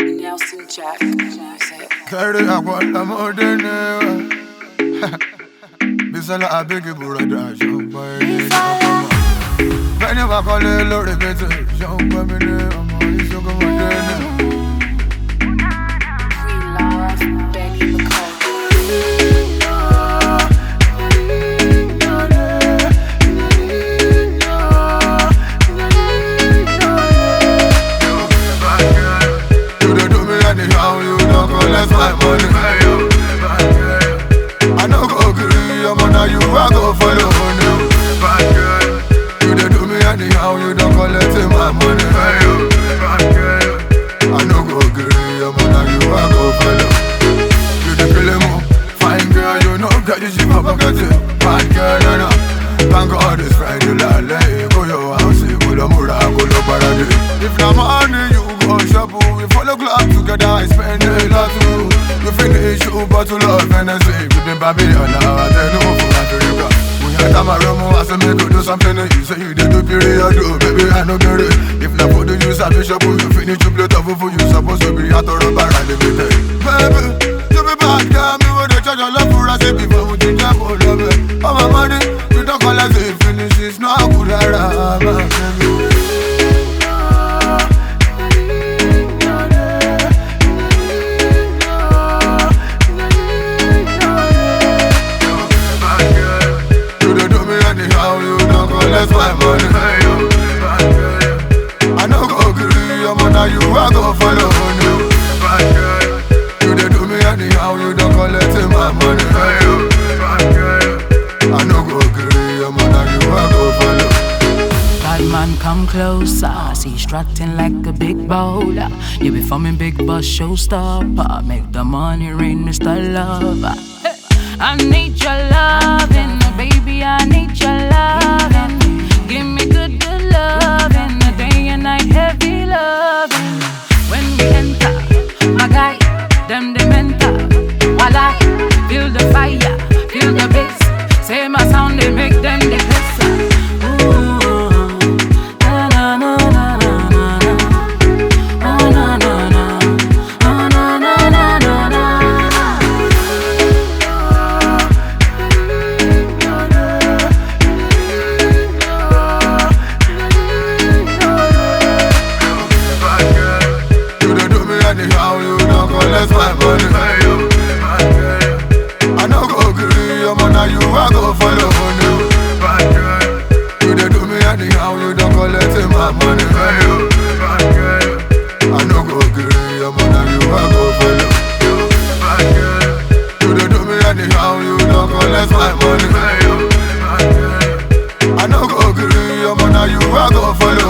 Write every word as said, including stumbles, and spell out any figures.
Nelson Jack music. Carry a quite more than ever. Bisala a big brother, young boy. When you walk on the Lord, it's a young woman. I'm so good. We love Benny McCall. Anyhow, you don't collect my money. I know go agree, I'm on how you I go follow you. You dey do me anyhow, you don't collect my money. I know go agree, I'm on how you I go follow. You dey kill him, fine girl, you know get the shit up and get it. Bad girl, no no. Thank God it's Friday, lale. Go your house, go to Mura, go to Paradise. If na money you go shop, we follow club together, I spend a lot too. You finish your bottle of Hennessy, we been Babylon, now I tell you for Africa. We had a maromo, I say make you do something, you say you did do period, do, baby I know get it. If na for the use of the shop, you finish your plate of food, you supposed to be out of the bar and every day. Baby, you be bad, girl, me with the charge of love for us, before we think I'm all of it. All my money, you don't call us if finish, it's not good, I baby. That's my money. I know go agree, I'm on how you I go follow you. You dey do me anyhow, you don't collect my money. I know go agree, I'm on how you I go follow. Bad man come closer, see you strutting like a big bowler. You be forming big boss showstopper, make the money rain, Mister Lover. Hey. I need your loving, baby, I need your loving. Give me good, good loving, a day and night heavy loving. When we enter, my guy, them the mentor. While I feel the fire, feel the bass. Say my sound, they make them the best. Ooh, na na na na na na na. Oh na na na, oh na na na na na. Anyhow, you don't collect my money. I know go agree, I'm on how you I go follow you. You dey do me anyhow, you don't collect my money. I know go agree, I'm on how you I go follow. You dey do me anyhow, you don't collect my money. I know go agree, I'm on how you I go follow.